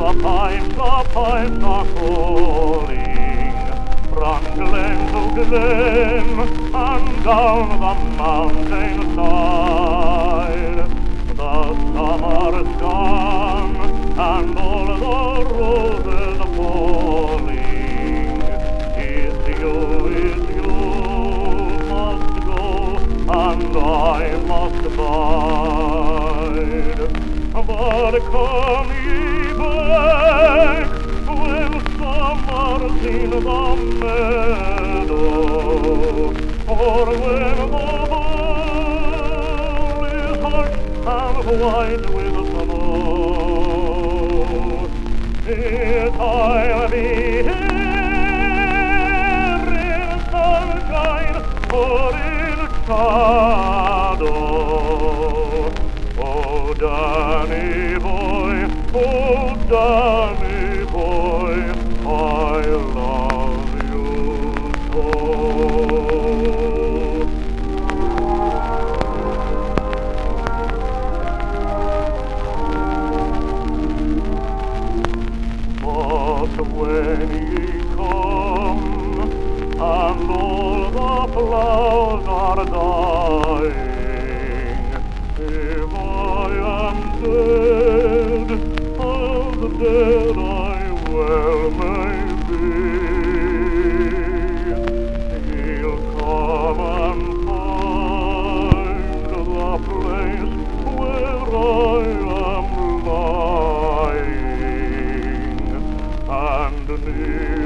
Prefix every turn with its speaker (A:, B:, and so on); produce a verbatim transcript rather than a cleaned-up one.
A: The pipes, the pipes are calling from glen to glen and down the mountain side. The summer's gone and all the roses are falling. It's you, it's you must go and I must bide. But come ye back when summer's in the meadow, or when the world is hushed and white with snow. If I'll be here in sunshine or in shadow, oh Danny boy, oh Danny boy, I love you so. But when ye come and all the flowers are dying, if I am dead, as dead I well may be, he'll come and find the place where I am lying, and near